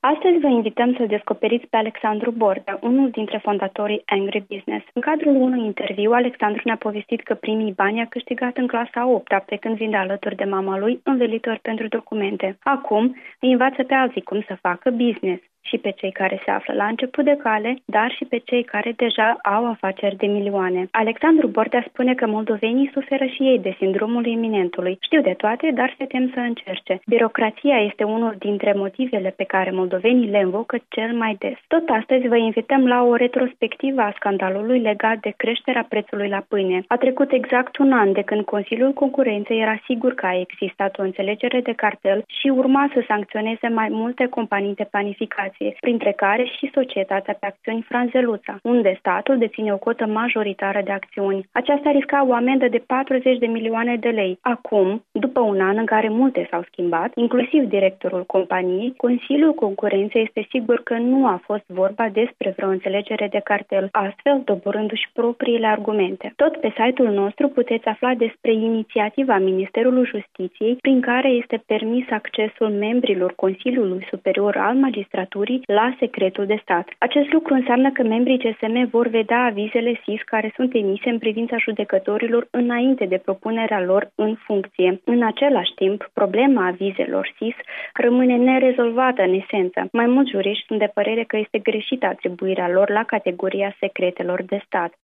Astăzi vă invităm să descoperiți pe Alexandru Bordea, unul dintre fondatorii Angry Business. În cadrul unui interviu, Alexandru ne-a povestit că primii bani a câștigat în clasa 8-a, pe când vinde alături de mama lui învelitor pentru documente. Acum îi învață pe alții cum să facă business, și pe cei care se află la început de cale, dar și pe cei care deja au afaceri de milioane. Alexandru Bordea spune că moldovenii suferă și ei de sindromul iminentului. Știu de toate, dar se tem să încerce. Birocrația este unul dintre motivele pe care moldovenii le invocă cel mai des. Tot astăzi vă invităm la o retrospectivă a scandalului legat de creșterea prețului la pâine. A trecut exact un an de când Consiliul Concurenței era sigur că a existat o înțelegere de cartel și urma să sancționeze mai multe companii de panificație, printre care și societatea pe acțiuni Franzeluța, unde statul deține o cotă majoritară de acțiuni. Aceasta risca o amendă de 40 de milioane de lei. Acum, după un an în care multe s-au schimbat, inclusiv directorul companiei, Consiliul Concurenței este sigur că nu a fost vorba despre vreo înțelegere de cartel, astfel doborându-și propriile argumente. Tot pe site-ul nostru puteți afla despre inițiativa Ministerului Justiției, prin care este permis accesul membrilor Consiliului Superior al Magistraturii la secretul de stat. Acest lucru înseamnă că membrii CSM vor vedea avizele SIS care sunt emise în privința judecătorilor înainte de propunerea lor în funcție. În același timp, problema avizelor SIS rămâne nerezolvată în esență. Mai mulți juriști sunt de părere că este greșită atribuirea lor la categoria secretelor de stat.